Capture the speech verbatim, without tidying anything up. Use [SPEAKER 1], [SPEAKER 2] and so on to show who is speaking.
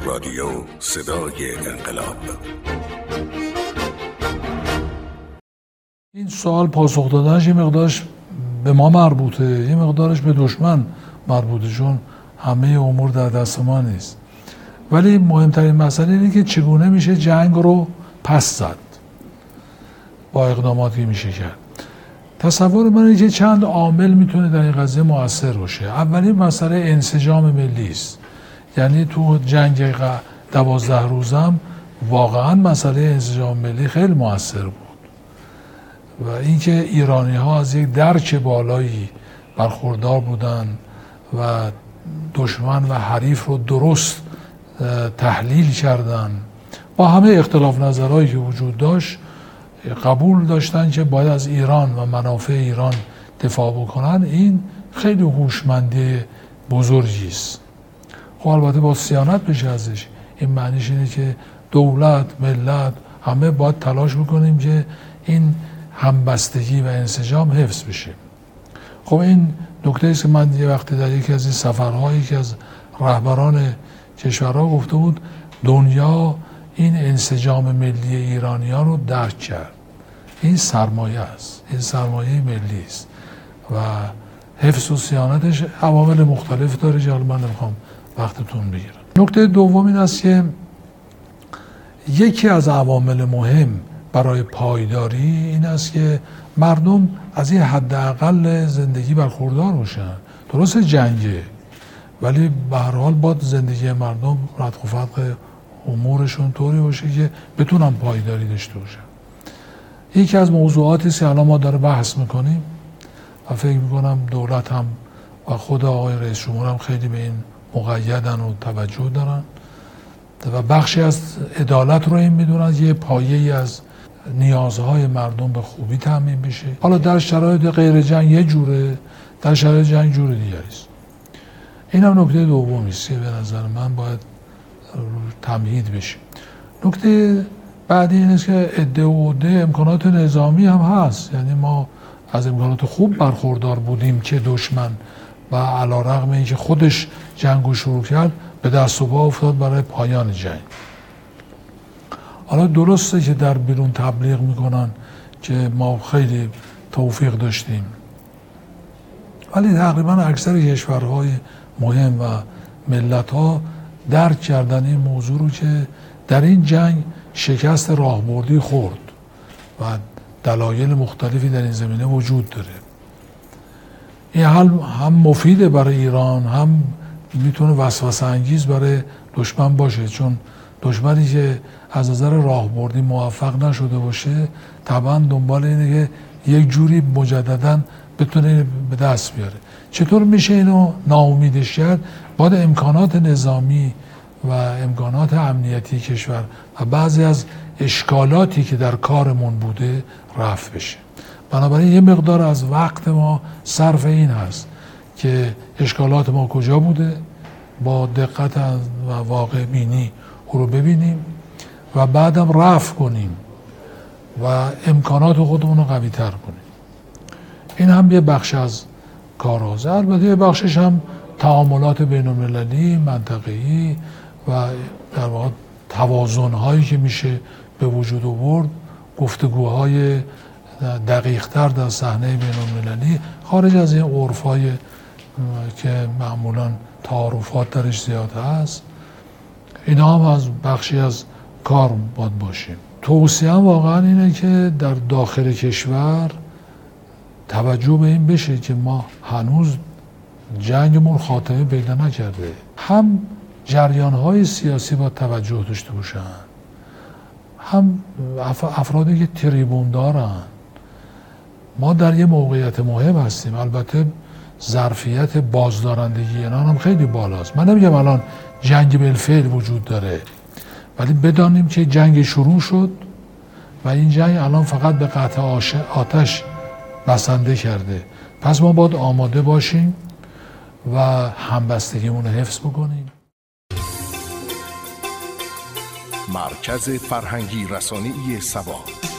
[SPEAKER 1] رادیو صدای انقلاب.
[SPEAKER 2] این سوال پاسخ دادنش یه مقدارش به ما مربوطه، یه مقدارش به دشمن مربوطه، چون همه امور در دست ما نیست. ولی مهمترین مسئله اینه که چگونه میشه جنگ رو پس زد با اقداماتی میشه کرد. تصور من اینه که چند عامل میتونه در این قضیه مؤثر باشه. اولین مسئله انسجام ملی است. یعنی تو جنگ دوازده روزم واقعا مسئله انسجام ملی خیلی مؤثر بود و اینکه ایرانی ها از یک درک بالایی برخوردار بودن و دشمن و حریف رو درست تحلیل کردن، با همه اختلاف نظرهایی که وجود داشت قبول داشتن که باید از ایران و منافع ایران دفاع بکنن. این خیلی هوشمندی بزرگی است. خب البته با صیانت بشه ازش. این معنیش اینه که دولت، ملت همه باید تلاش بکنیم که این همبستگی و انسجام حفظ بشه. خب این نکته است که من یه وقتی در یکی از این سفرهایی که از رهبران کشورها گفته بود دنیا این انسجام ملی ایرانیان رو درک کرد. این سرمایه است، این سرمایه ملی است و حفظ و صیانتش عوامل مختلف داره که من نمیخوام وقتتون بگیرم. نکته دوم این است که یکی از عوامل مهم برای پایداری این است که مردم از این حداقل زندگی برخوردار باشن. درست جنگه ولی به هر حال باید زندگی مردم رتق و فتق امورشون طوری باشه که بتونن پایداری داشته باشن. یکی از موضوعاتی که الان ما داره بحث میکنیم و فکر میکنم دولت هم و خود آقای رئیس جمهور هم خیلی به این مقیدن و توجه دارن و بخشی از عدالت رو این میدونن یه پایه‌ای از نیازهای مردم به خوبی تامین بشه. حالا در شرایط غیر جنگ یه جوره، در شرایط جنگ جور دیگری است. این هم نکته دومی است که به نظر من باید تمهید بشه. نکته بعدی این است که عده و عده امکانات نظامی هم هست. یعنی ما از امکانات خوب برخوردار بودیم که دشمن و علیرغم اینکه خودش جنگو شروع کرد به دست و پا افتاد برای پایان جنگ. حالا درسته که در بیرون تبلیغ میکنن که ما خیلی توفیق داشتیم ولی تقریبا اکثر کشورهای مهم و ملت‌ها درک کردن این موضوع رو که در این جنگ شکست راهبردی خورد و دلایل مختلفی در این زمینه وجود داره. این حل هم مفیده برای ایران هم میتونه وسوسه انگیز برای دشمن باشه، چون دشمنی که از نظر راهبردی موفق نشده باشه طبعا دنبال اینه که یک جوری مجددا بتونه به دست بیاره. چطور میشه اینو ناامیدش کرد؟ باید امکانات نظامی و امکانات امنیتی کشور و بعضی از اشکالاتی که در کارمون بوده رفع بشه. بنابراین یه مقدار از وقت ما صرف این هست که اشکالات ما کجا بوده با دقت و واقع بینی او رو ببینیم و بعدم رفع کنیم و امکانات خودمون رو قوی تر کنیم. این هم یه بخش از کارهاست. البته یه بخشش هم تعاملات بین المللی، منطقه‌ای و در واقع توازن‌هایی که میشه به وجود آورد، گفتگوهای دقیق‌تر در صحنه بین المللی خارج از این عرف‌های که معمولاً تعارفات درش زیاد هست. اینا هم از بخشی از کار باید باشیم. توصیه واقعا اینه که در داخل کشور توجه به این بشه که ما هنوز جنگمون خاتمه پیدا نکرده. هم جریان‌های سیاسی با توجه داشته باشن، هم افرادی که تریبون دارن. ما در یه موقعیت مهم هستیم. البته ظرفیت بازدارندگی اینا هم خیلی بالاست. من نمیگم الان جنگ بالفعل وجود داره ولی بدانیم که جنگ شروع شد و این جنگ الان فقط به قطع آتش بسنده کرده. پس ما باید آماده باشیم و همبستگیمون رو حفظ بکنیم.
[SPEAKER 1] مرکز فرهنگی رسانه‌ای سبا.